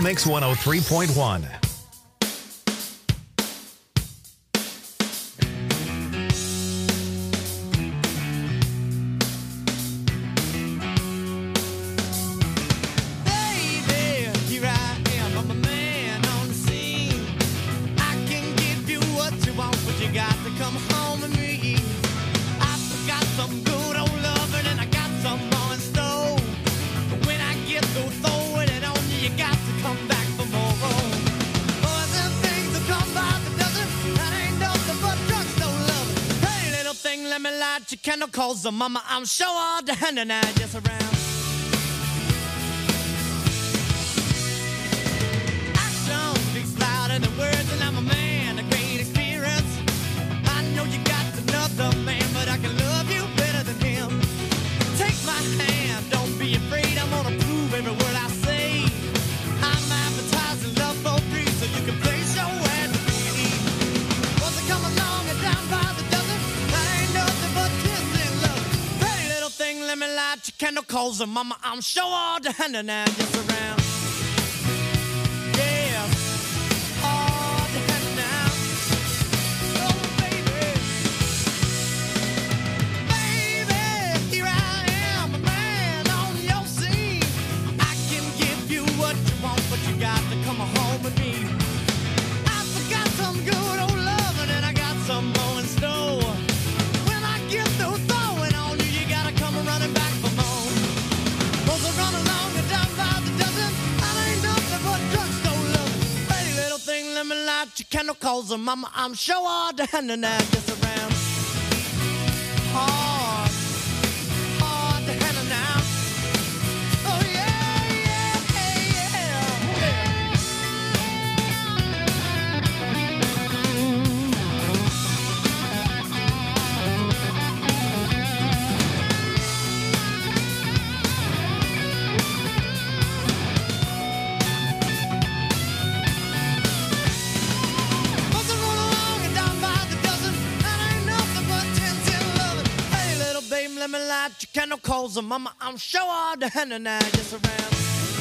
Mix 103.1. Chemicals, so mama, I'm sure all the hand and I just around. Action speaks louder than words, and I'm a man, a great experience. I know you got another man, but I can love you better than him. Take my hand, don't be afraid, I'm gonna prove every word I say. I'm advertising love for free, so you can place your ad to me. Once I come along and down by the dozen, I ain't nothing but let me light your candle calls and mama, I'm sure all the hand and I just around. Yeah, all the hand now. Oh baby, baby, here I am, a man on your scene. I can give you what you want, but you got to come home with me. I forgot some good old loving and I got some more in store. When I get through throwing on you, you gotta come running back for more. Cause I run along and down by the dozen. I ain't nothing but drugstore love. Hey, little thing, let me light your candle calls and mama, I'm sure all the hand and I just around. Hard, hard to handle now. Oh yeah, yeah, yeah, yeah. Let me light your candle calls and mama, I'm sure all the hand and I just around.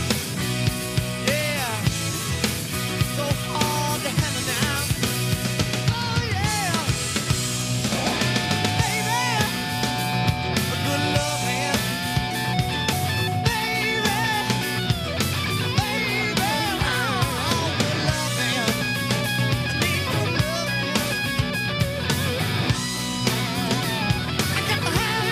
Yeah, so hard to handle now. Oh yeah, baby, a good love hand. Baby, baby, oh, good love hand. I need good love hand. I got the hand.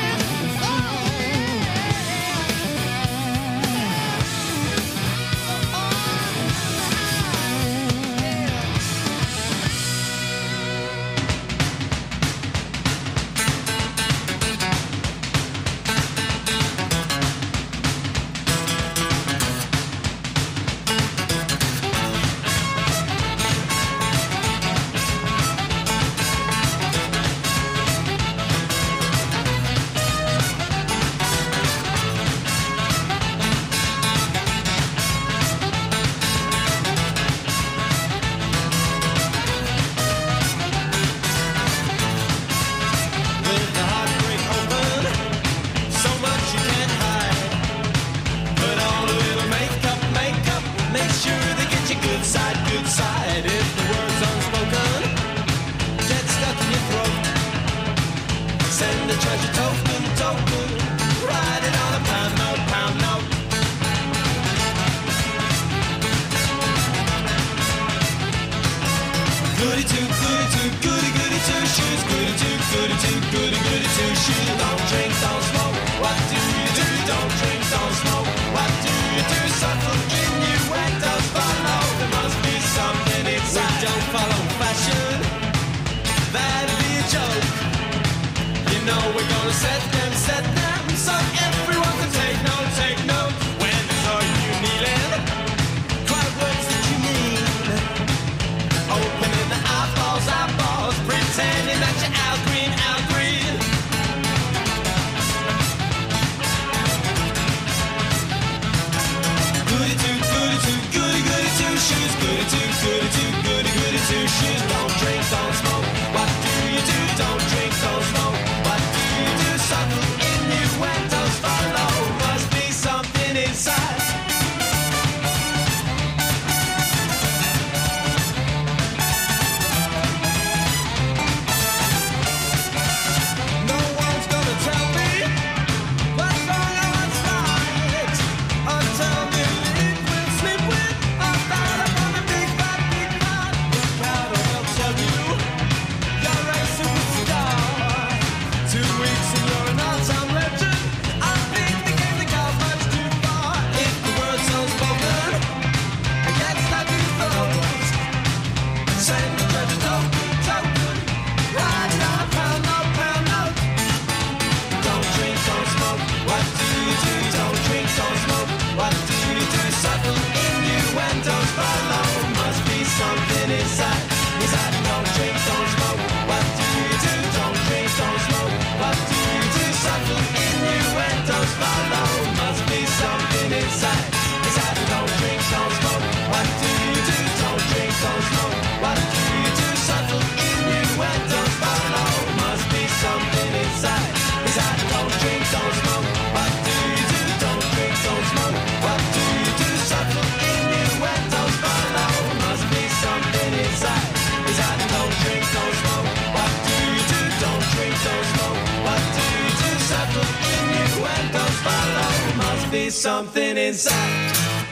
There's something inside.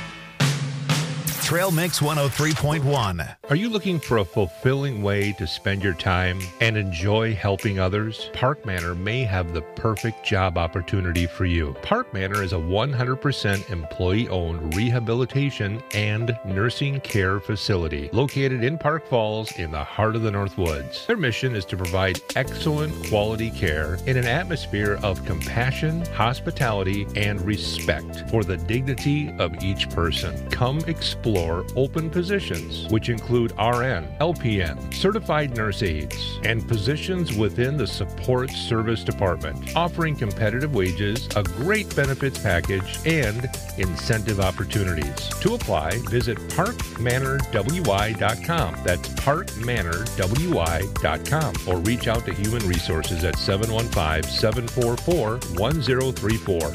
Trail Mix 103.1. Are you looking for a fulfilling way to spend your time and enjoy helping others? Park Manor may have the perfect job opportunity for you. Park Manor is a 100% employee-owned rehabilitation and nursing care facility located in Park Falls in the heart of the North Woods. Their mission is to provide excellent quality care in an atmosphere of compassion, hospitality, and respect for the dignity of each person. Come explore open positions, which include RN, LPN, certified nurse aides, and positions within the support service department, offering competitive wages, a great benefits package, and incentive opportunities. To apply, visit parkmanorwy.com. That's parkmanorwy.com, or reach out to Human Resources at 715-744-1034.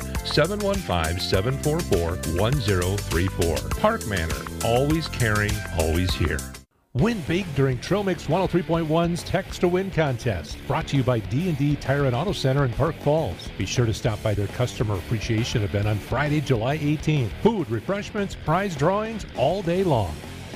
715-744-1034. Park Manor. Always caring, always here. Win big during Trail Mix 103.1's Text to Win contest. Brought to you by D&D Tire and Auto Center in Park Falls. Be sure to stop by their customer appreciation event on Friday, July 18th. Food, refreshments, prize drawings all day long.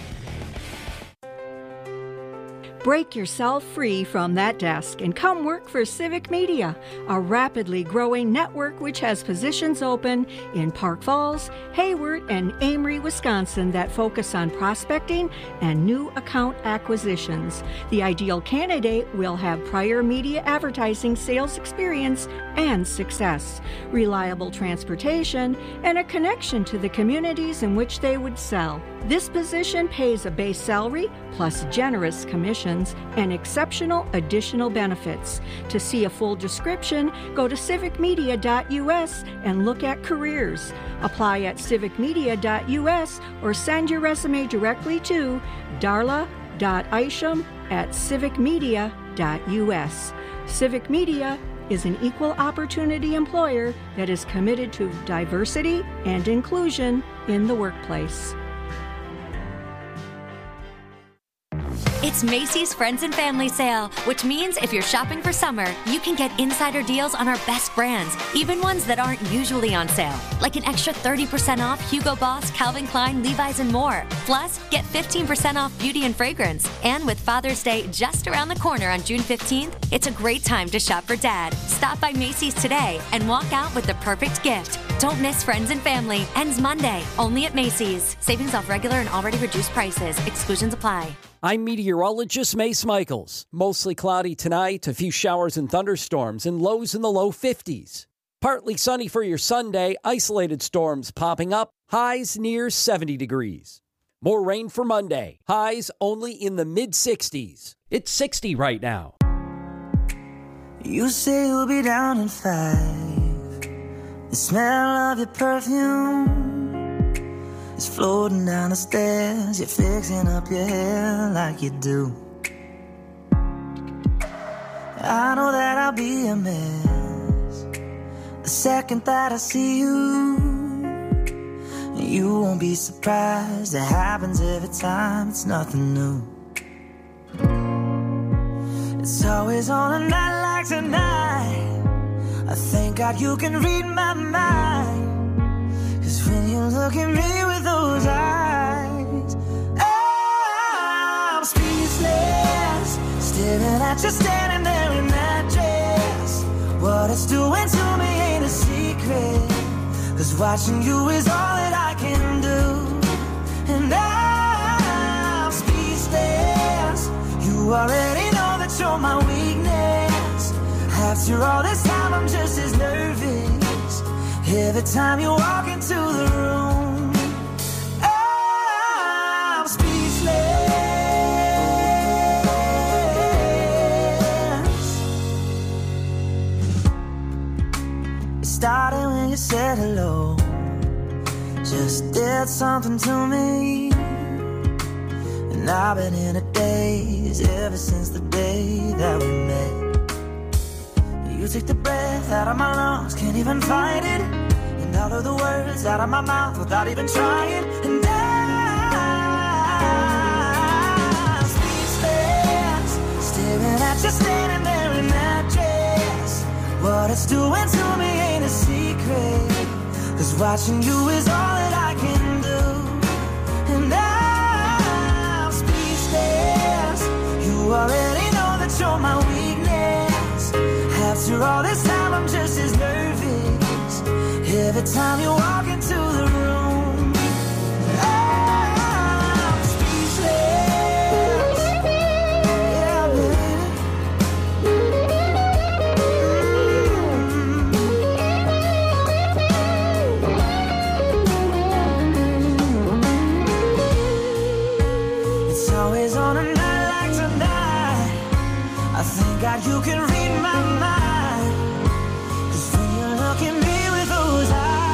Break yourself free from that desk and come work for Civic Media, a rapidly growing network which has positions open in Park Falls, Hayward, and Amory, Wisconsin that focus on prospecting and new account acquisitions. The ideal candidate will have prior media advertising sales experience and success, reliable transportation, and a connection to the communities in which they would sell. This position pays a base salary plus generous commissions and exceptional additional benefits. To see a full description, go to civicmedia.us and look at careers. Apply at civicmedia.us or send your resume directly to darla.isham@civicmedia.us. Civic Media is an equal opportunity employer that is committed to diversity and inclusion in the workplace. It's Macy's Friends and Family Sale, which means if you're shopping for summer, you can get insider deals on our best brands, even ones that aren't usually on sale, like an extra 30% off Hugo Boss, Calvin Klein, Levi's, and more. Plus, get 15% off beauty and fragrance. And with Father's Day just around the corner on June 15th, it's a great time to shop for Dad. Stop by Macy's today and walk out with the perfect gift. Don't miss Friends and Family. Ends Monday, only at Macy's. Savings off regular and already reduced prices. Exclusions apply. I'm meteorologist Mace Michaels. Mostly cloudy tonight, a few showers and thunderstorms, and lows in the low 50s. Partly sunny for your Sunday, isolated storms popping up, highs near 70 degrees. More rain for Monday, highs only in the mid-60s. It's 60 right now. You say you'll be down in 5. The smell of your perfume is floating down the stairs. You're fixing up your hair like you do. I know that I'll be a mess the second that I see you. You won't be surprised. It happens every time. It's nothing new. It's always on a night like tonight. I thank God you can read my mind. 'Cause when you look at me with those eyes, I'm speechless, staring at you standing there in that dress. What it's doing to me ain't a secret, 'cause watching you is all that I can do. And I'm speechless. You already know that you're my weakness. After all this time I'm just as nervous every time you walk into the room. I'm speechless. It started when you said hello. Just did something to me. And I've been in a daze ever since the day that we met. You took the breath out of my lungs, can't even fight it. And all of the words out of my mouth without even trying. And I'm speechless, staring at you standing there in that dress. What it's doing to me ain't a secret, 'cause watching you is all that I can do. And I'm speechless. You already know that you're my weakness. After all this time I'm just as nervous every time you walk into the room. I'm speechless. Yeah, baby. It's always on a night like tonight. I thank God you can read my mind. 'Cause when you look at me with those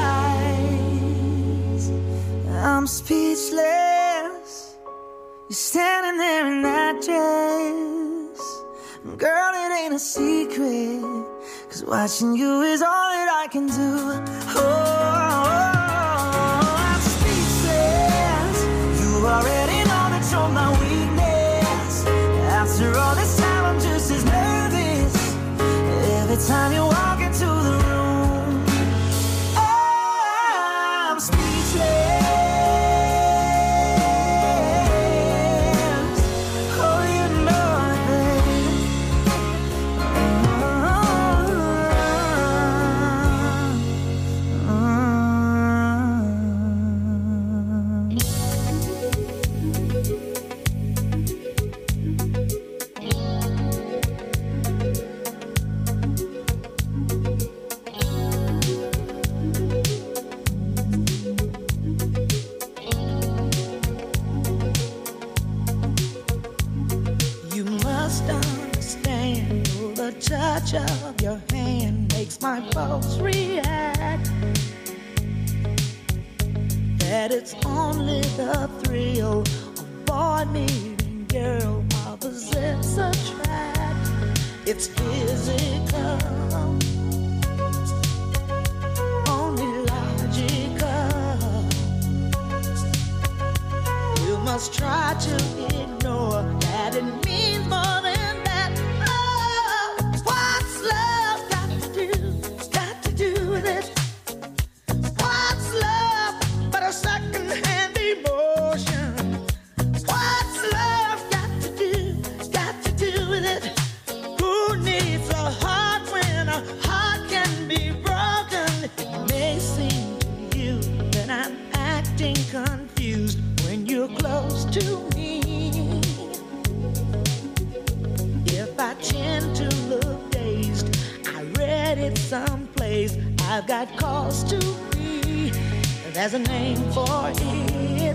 eyes, I'm speechless. You're standing there in that dress. Girl, it ain't a secret. 'Cause watching you is all that I can do. Oh, I'm speechless. You already know that you're my weakness. After all this time, I'm just as nervous every time you walk into the room. I'm speechless. Oh, you know it, baby. You must understand, oh, the touch of your hand makes my pulse react. That it's only the thrill of boy meeting girl, opposites attract. It's physical, only logical. You must try to ignore that it means more than that. Oh, what's love got to do with it? What's love but a second-hand emotion? What's love got to do with it? Who needs a heart when a heart can be broken? It may seem to you that I'm acting confused when you're close to me. If I tend to look dazed, I read it someplace. I've got cause to be. There's a name for it.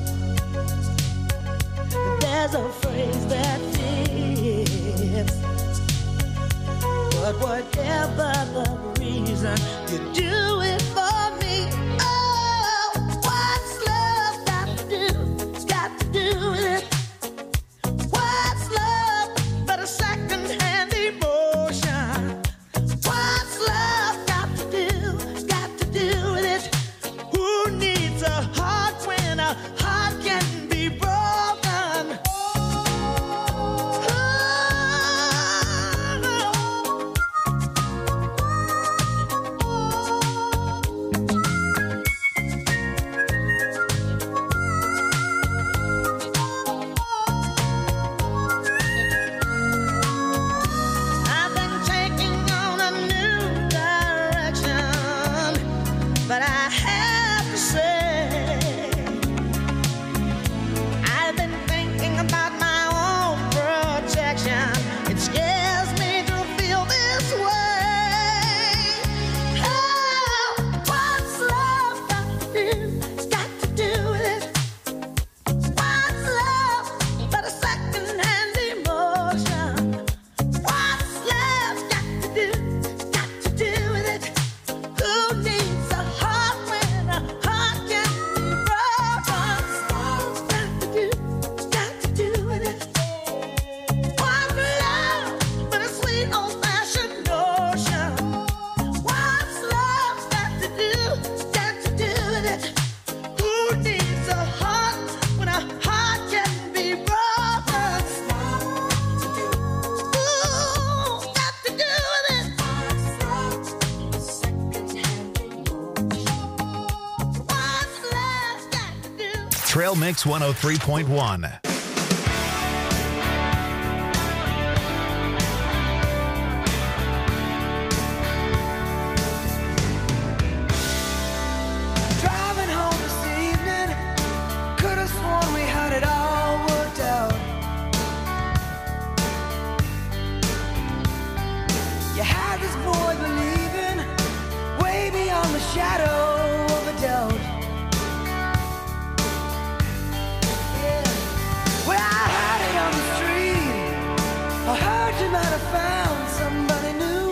There's a phrase that fits. But whatever the reason, you do it for me. Oh, what's love got to do with it? What's love but a second-hand emotion? What's love got to do with it? Who needs a heart when a heart can be broken? Trail Mix 103.1. Driving home this evening, could have sworn we had it all worked out. You had this boy believing way beyond the shadow of a doubt. Yeah. Well, I heard it on the street. I heard you might have found somebody new.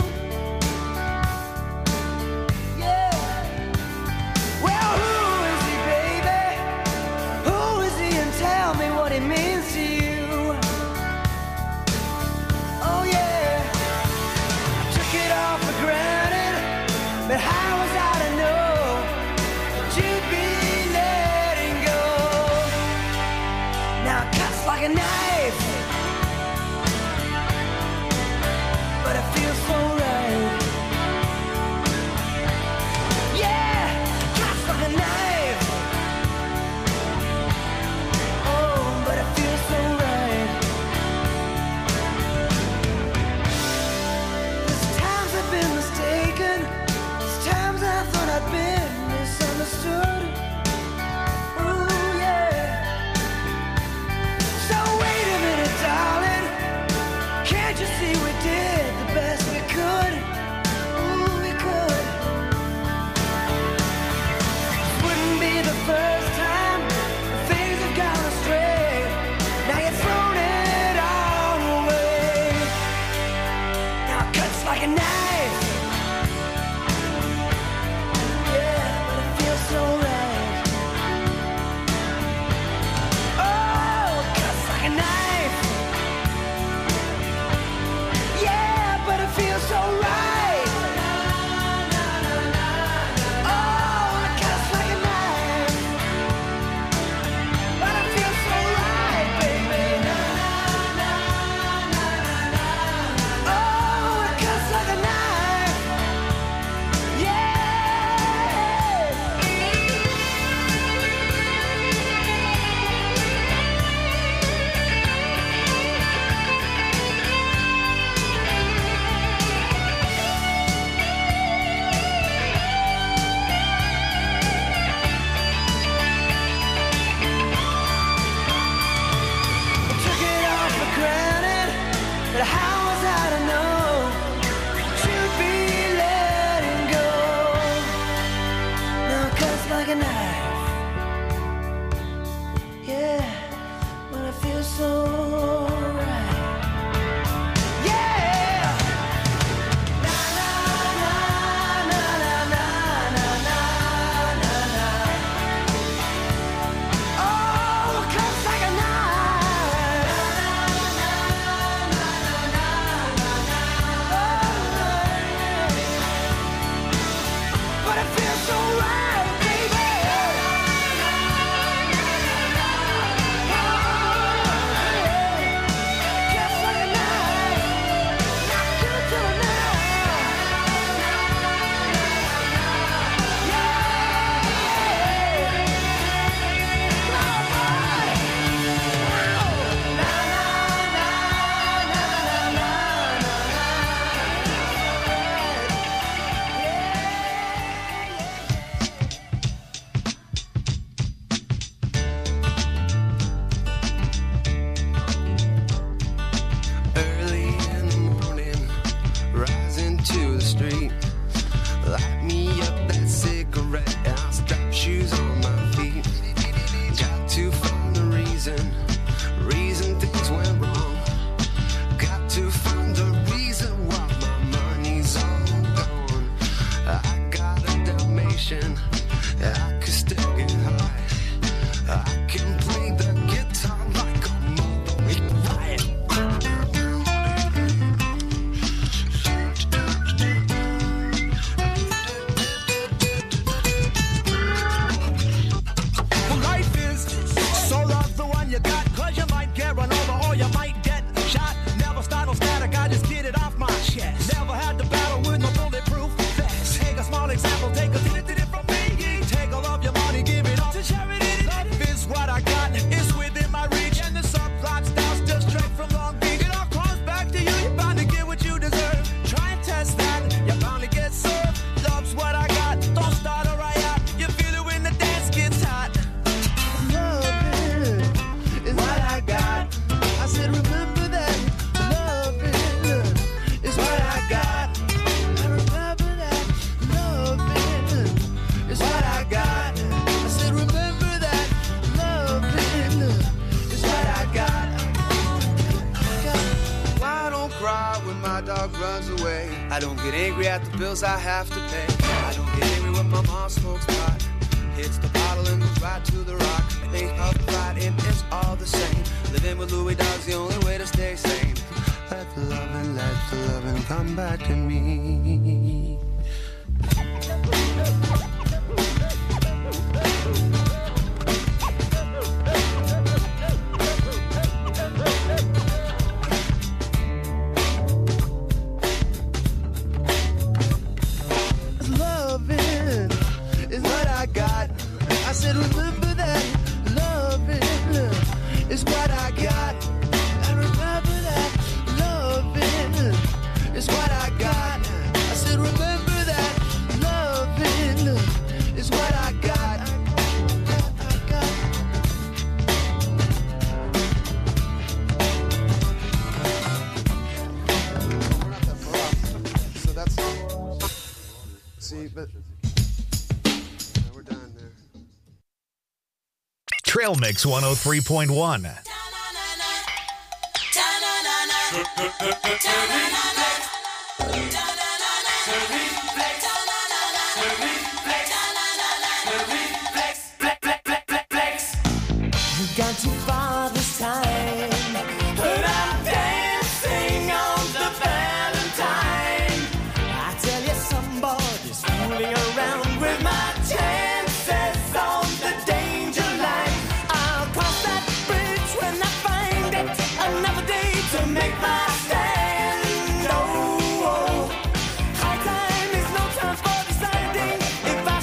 Yeah. Well, who is he, baby? Who is he, and tell me what he means to you? Oh yeah, I took it all for granted, but how was I to know that you'd be letting go? Now it cuts like a knife, but it feels so right. Yeah, cuts like a knife. Oh, but it feels so right. There's times I've been mistaken. There's times I thought I'd been misunderstood. Ooh, yeah. So wait a minute, my dog runs away. I don't get angry at the bills I have to pay. I don't get angry when my mom smokes pot, hits the bottle and goes right to the rock. They up fighting, it's all the same. Living with Louis Dog's the only way to stay sane. Let the loving come back to me. Loving is what I got. I said remember that. Loving is what I got. I remember that. Loving is what I got. I said remember that. Loving is what I got. We're not that far off. So that's... See, but... we're done there. Trail Mix 103.1. You got too far this time, but I'm dancing on the Valentine. I tell you, somebody's fooling around with my chances on the danger line. I'll cross that bridge when I find it. Another day to make my stand. Oh, high time is no time for deciding if I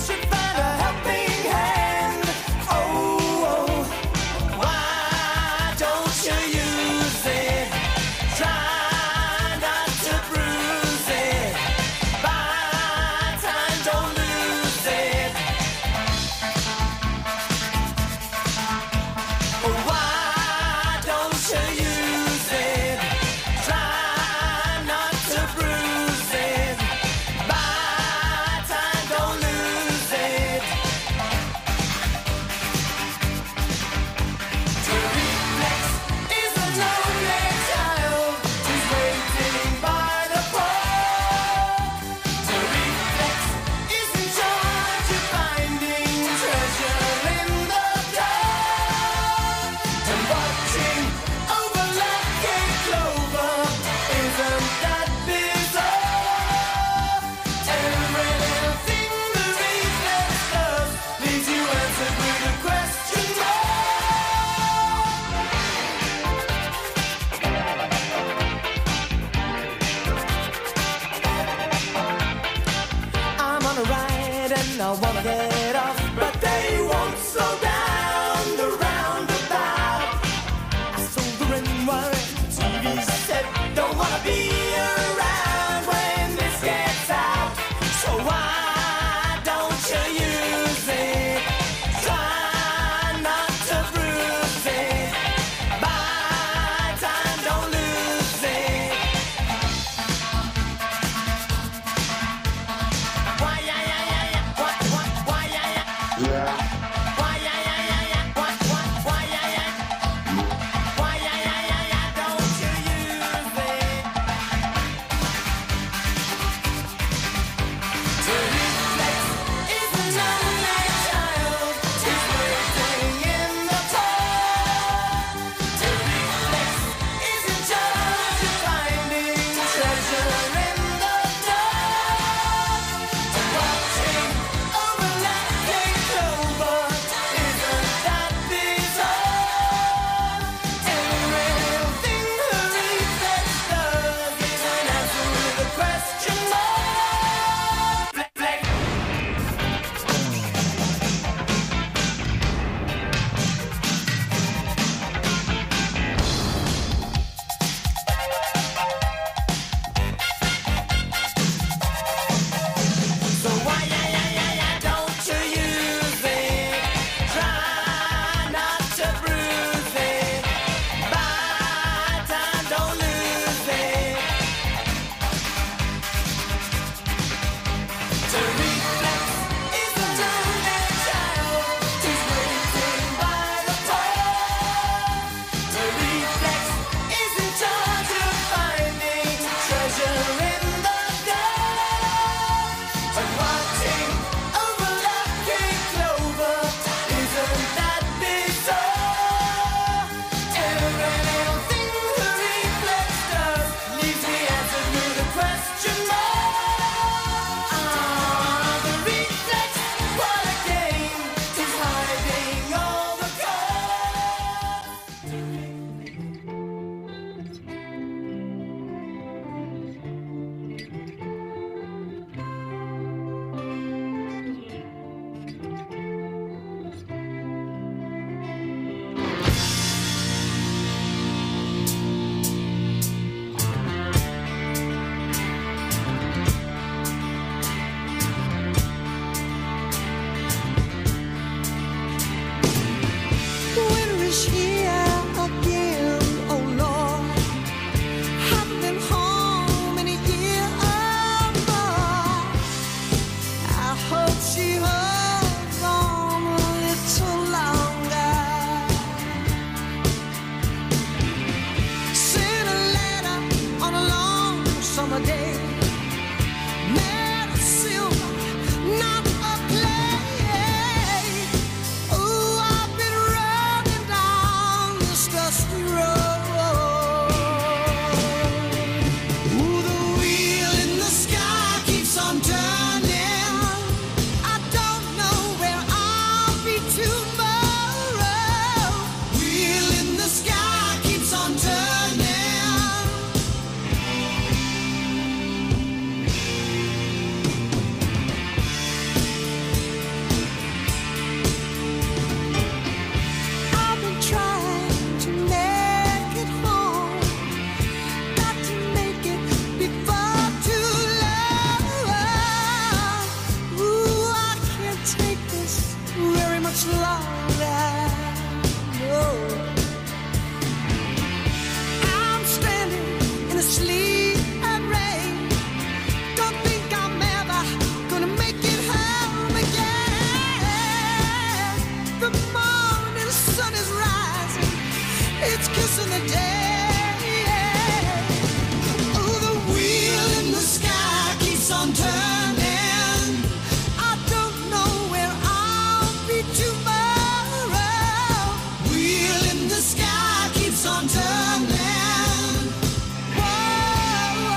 loosen the day. Oh, the wheel in the sky keeps on turning. I don't know where I'll be tomorrow. Wheel in the sky keeps on turning. Whoa,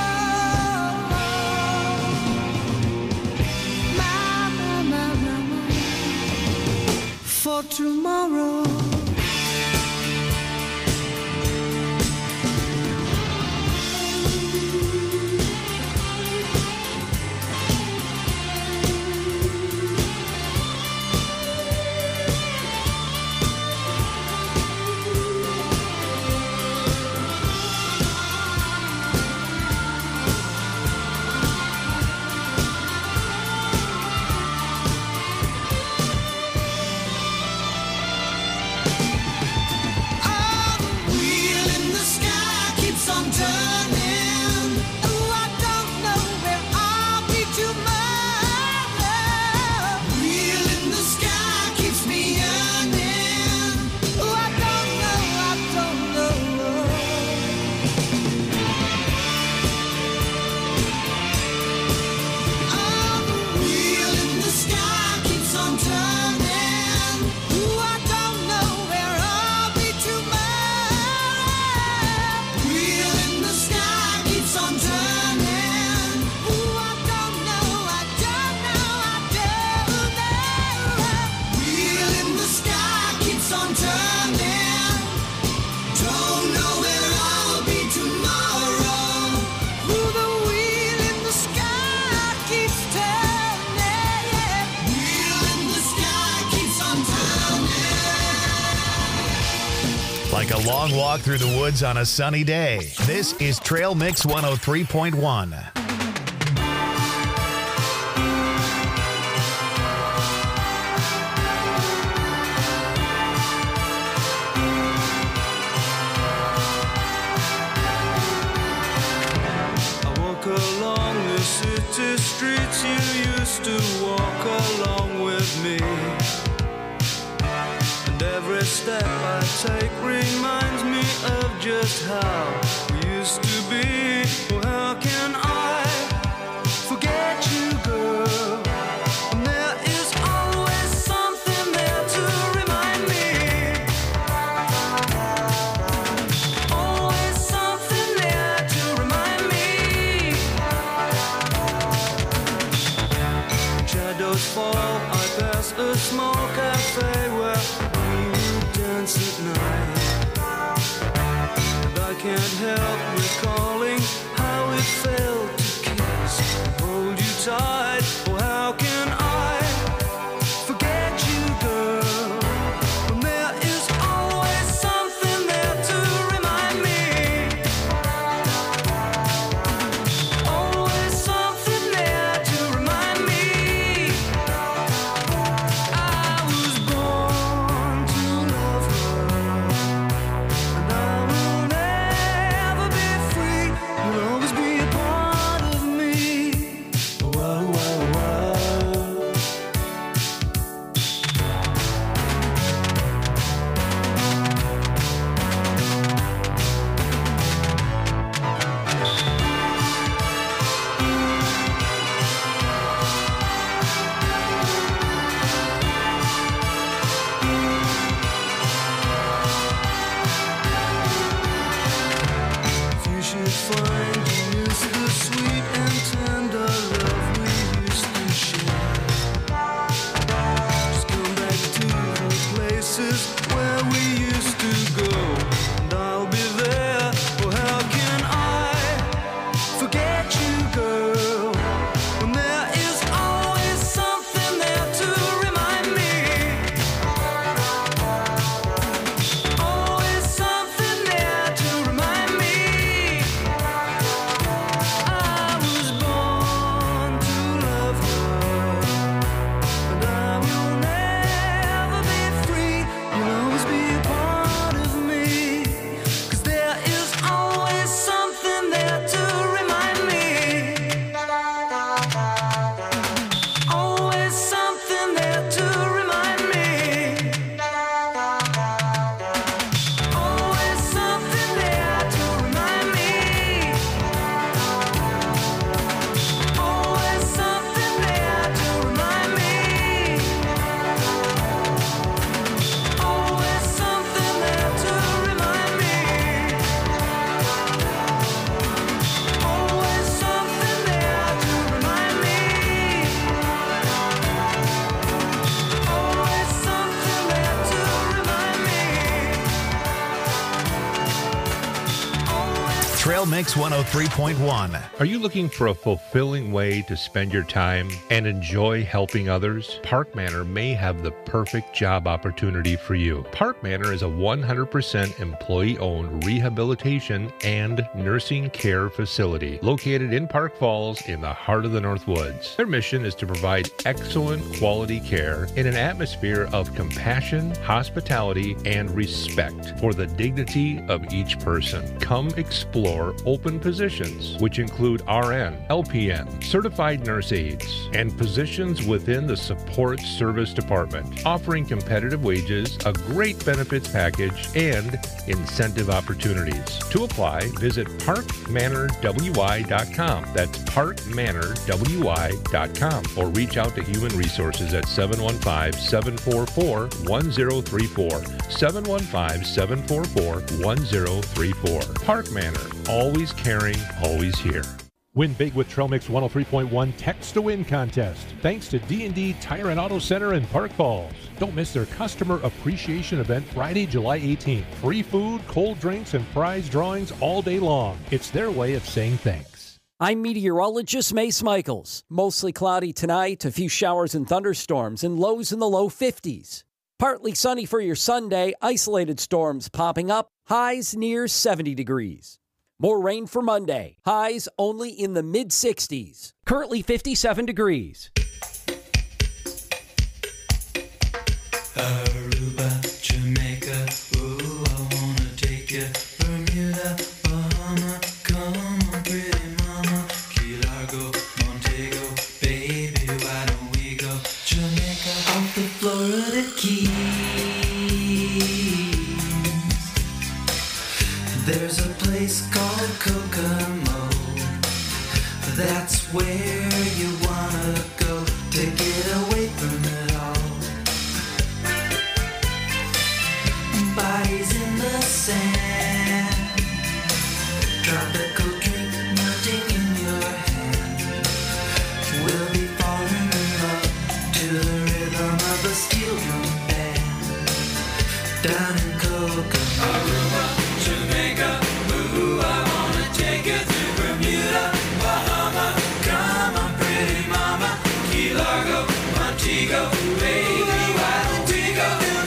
my. For tomorrow. Like a long walk through the woods on a sunny day. This is Trail Mix 103.1. Along the city streets you used to walk along with me, and every step I take reminds me of just how we used to be. Oh, how can I forget you, girl? And there is always something there to remind me. Always something there to remind me. Shadows fall, I pass a small cafe where we would dance at night. And I can't help recalling how it felt to kiss and hold you tight. Oh, how can I forget you, girl? When there is always something there to remind me. Always something there to remind me. I was born to love her, and I will never be free. You'll always be a part of me. Whoa, whoa, whoa. You should find you miss the sweet and tender love we used to share. Just come back to the places where we used to go, and I'll be there. Oh, how can I forget you, girl? When there is always something there to remind me. Always something there to remind me. Trail Mix 103.1. Are you looking for a fulfilling way to spend your time and enjoy helping others? Park Manor may have the perfect job opportunity for you. Park Manor is a 100% employee-owned rehabilitation and nursing care facility located in Park Falls in the heart of the North Woods. Their mission is to provide excellent quality care in an atmosphere of compassion, hospitality, and respect for the dignity of each person. Come explore open positions, which include RN, LPN, certified nurse aides, and positions within the support service department, offering competitive wages, a great benefits package, and incentive opportunities. To apply, visit parkmanorwy.com. That's parkmanorwy.com, or reach out to Human Resources at 715-744-1034. 715-744-1034. Park Manor, always caring, always here. Win big with Trail Mix 103.1 Text to Win contest. Thanks to D&D Tire and Auto Center in Park Falls. Don't miss their Customer Appreciation Event Friday, July 18th. Free food, cold drinks, and prize drawings all day long. It's their way of saying thanks. I'm meteorologist Mace Michaels. Mostly cloudy tonight, a few showers and thunderstorms, and lows in the low 50s. Partly sunny for your Sunday, isolated storms popping up, highs near 70 degrees. More rain for Monday, highs only in the mid-60s. Currently 57 degrees. Aruba, Jamaica, ooh, I wanna take you. Bermuda, Bahama, come on, pretty mama. Key Largo, Montego, baby, why don't we go? Jamaica, off the Florida Keys. There's a place called Kokomo. That's where you wanna go to get away from it all. Bodies in the sand, tropical drink melting in your hand. We'll be falling in love to the rhythm of a steel drum band. Down in Kokomo, Aruba, Jamaica, ooh, I wanna take you to Bermuda, Bahama, come on, pretty mama, Key Largo, Montego, baby, why don't we go?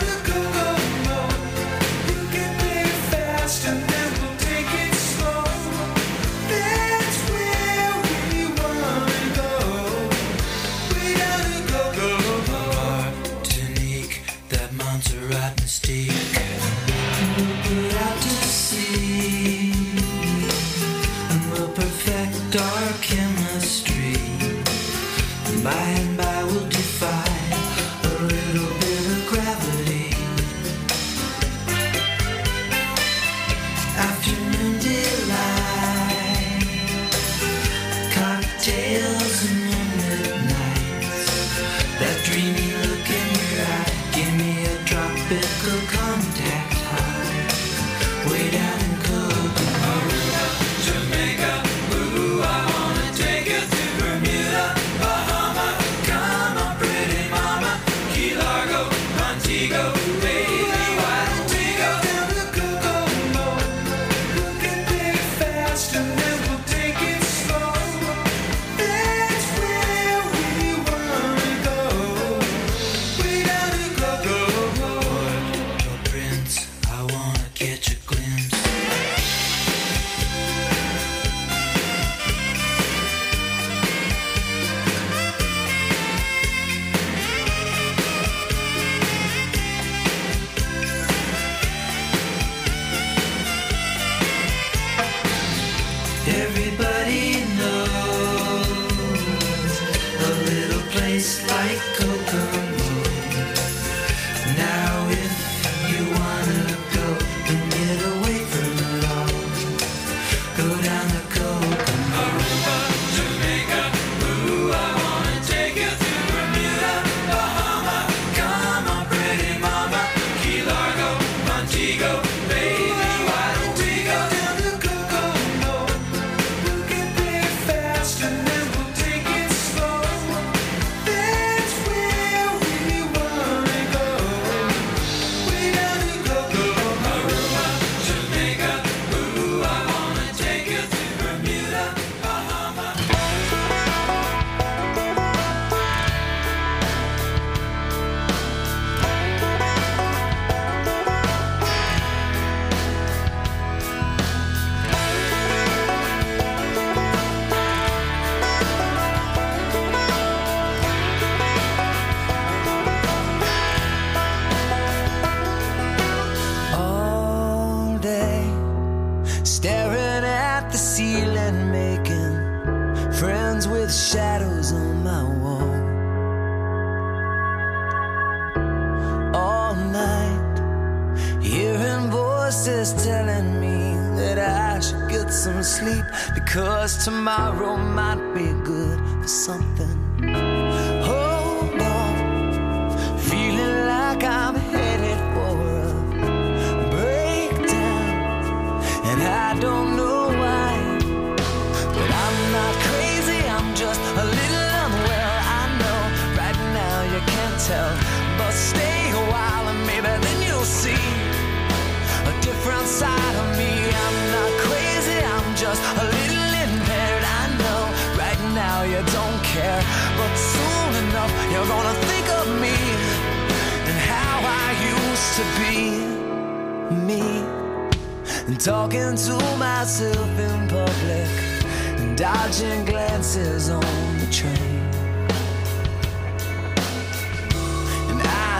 And then we'll take it slow. That's where we wanna go. We gotta go. Martinique, that Montserrat mystique. We'll put out to sea, and we'll perfect our chemistry. By and by we'll defy a little bit of gravity. Afternoon delight, cocktails and moonlit nights. That dreamy look in your eye, give me a tropical contact high. Way down in Kokomo, Aruba, Jamaica, ooh, I wanna take you to Bermuda, Bahama, come on, pretty mama, Key Largo, Montego, baby, why don't we go down to Kokomo? And then we'll take it slow. That's where we wanna go. We gotta go. Puerto Prince, I wanna catch a glimpse. Everybody knows a little place like Kokomo. Now if you wanna go and get away from it all, go down to Kokomo. Aruba, Jamaica, ooh, I wanna take you to Bermuda, Bahama, come on, pretty mama, Key Largo, Montego, baby, why don't we go down to Kokomo? And then we'll take it slow. That's where staring at the ceiling, making friends with shadows on my wall. All night, hearing voices telling me that I should get some sleep, because tomorrow might be good for something. Hold on, feeling like I'm headed for a breakdown, and I don't know why, but I'm not crazy, I'm just a little unwell. I know right now you can't tell, but stay a while and maybe then you'll see a different side of me. I'm not crazy, I'm just a little impaired. I know right now you don't care, but soon enough you're gonna think of me and how I used to be me, and talking to myself in public and dodging glances on the train. And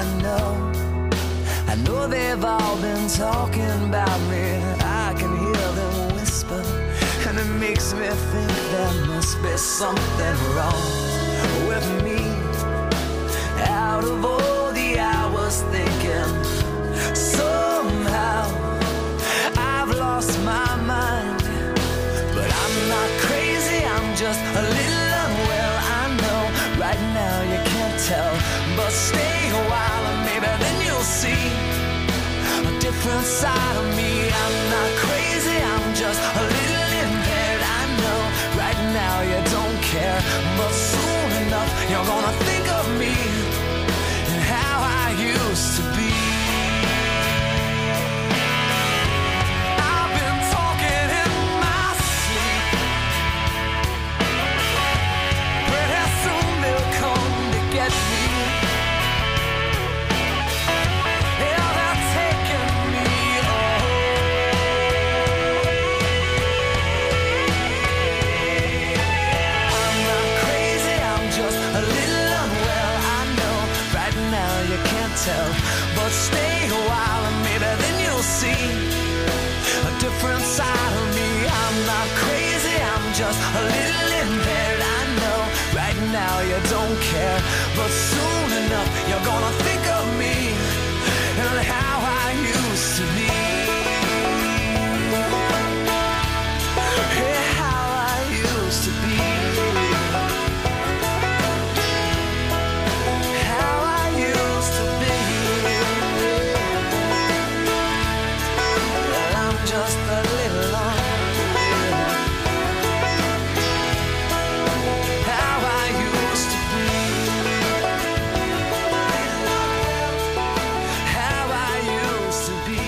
I know they've all been talking about me. I can hear them whisper, and it makes me think there must be something wrong with me. Out of all the hours thinking, somehow I've lost my mind. But I'm not crazy, I'm just a little unwell. I know right now you can't tell, but stay a while and maybe then you'll see a different side of me. I'm not crazy, I'm just a little impaired. I know right now you don't care, but soon enough you're gonna think of me and how I used to be. I've been talking in my sleep. Pretty soon they'll come to get me. Yeah, they're taking me I'm not crazy, I'm just a little unwell. I know right now you can't tell, but stay a while and maybe then you'll see a different side of me. I'm not crazy, I'm just a little impaired. I know right now you don't care, but soon enough you're gonna think of me and how I used to be. Yeah, how I used to be. How I used to be. Well, I'm just a little unreal. How I used to be. How I used to be.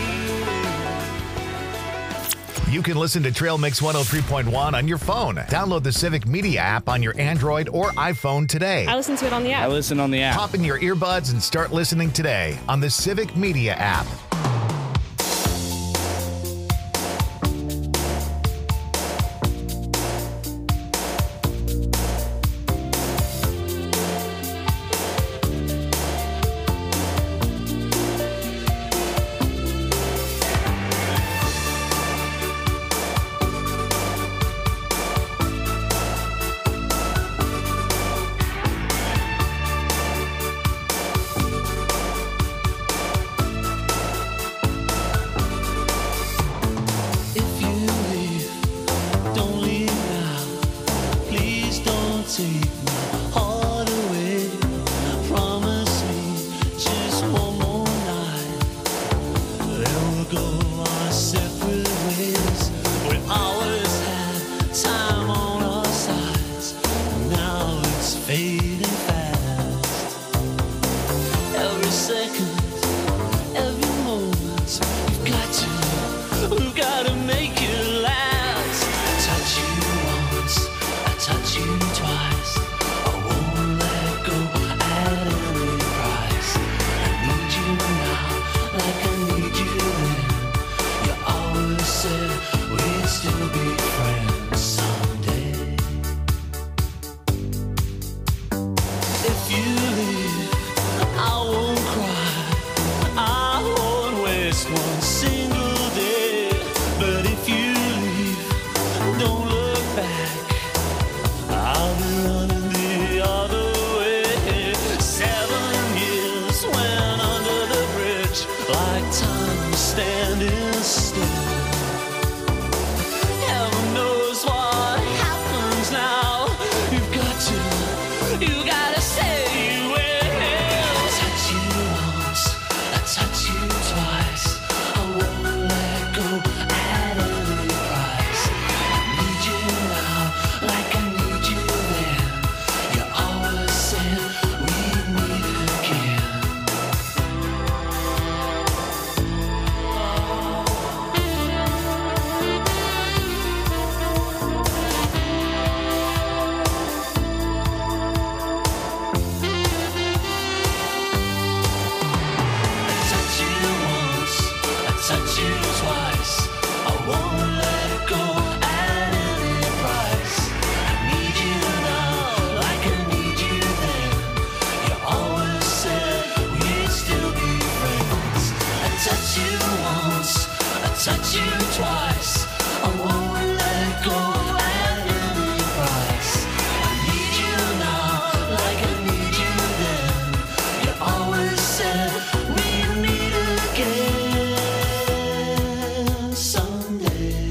You can listen to Trail Mix 103.1 on your phone. Download the Civic Media app on your Android or iPhone today. I listen to it on the app. I listen on the app. Pop in your earbuds and start listening today on the Civic Media app. touch you twice. I won't let go at any price. I need you now, like I need you then. You always said we'd meet again someday.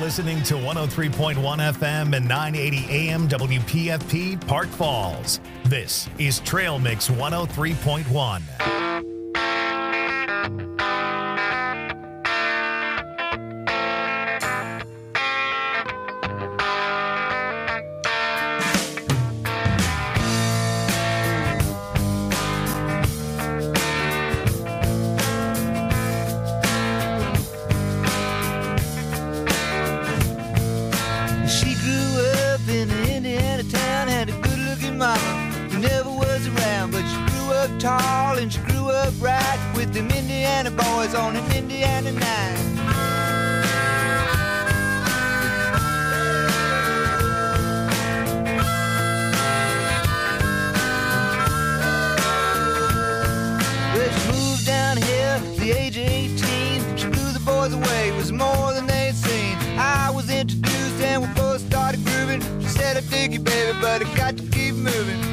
listening to 103.1 FM and 980 AM WPFP Park Falls. This is Trail Mix 103.1. Tall and she grew up right with them Indiana boys on an Indiana night. Well, she moved down here at the age of 18. She blew the boys away, it was more than they'd seen. I was introduced and we both started grooving. She said, I dig you, baby, but I got to keep moving.